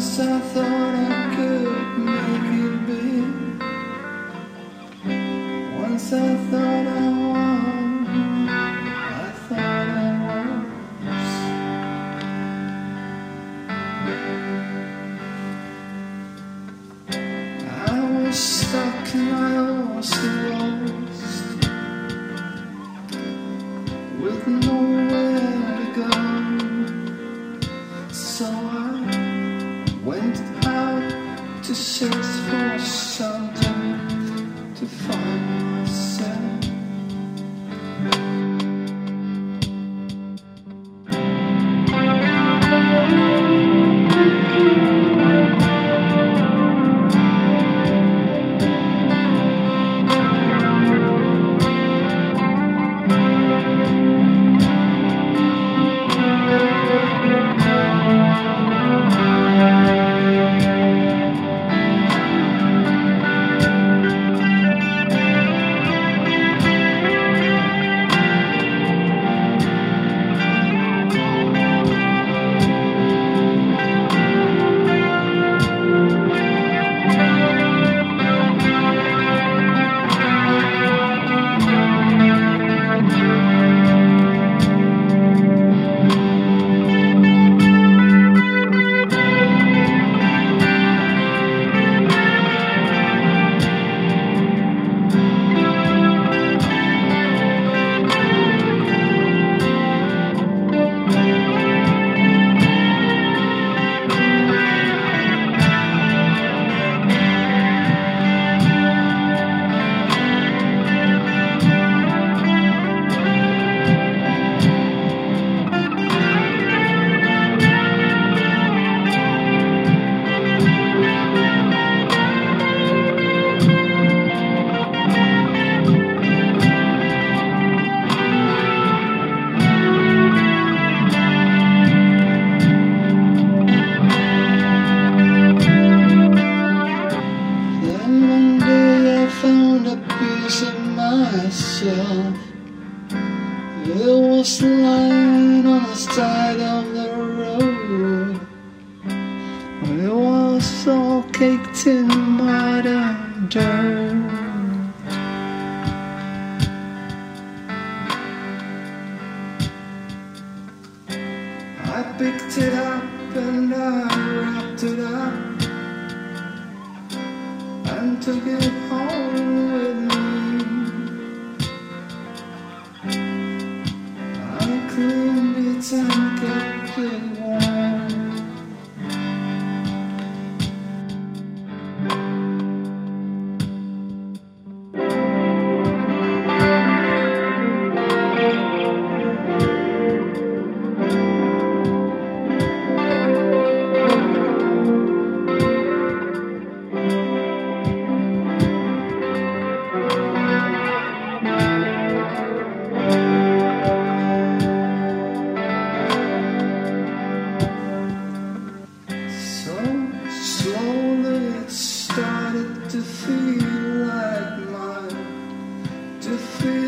Once I thought I could make it big. Once I thought I thought I was. I was stuck and I was lost, with nowhere to go. So I went out to search for something to find myself. Myself, it was lying on the side of the road. It was all caked in mud and dirt. I picked it up and I wrapped it up and took it home with me. Cleaned it and kept it warm. Slowly it started to feel like mine, to feel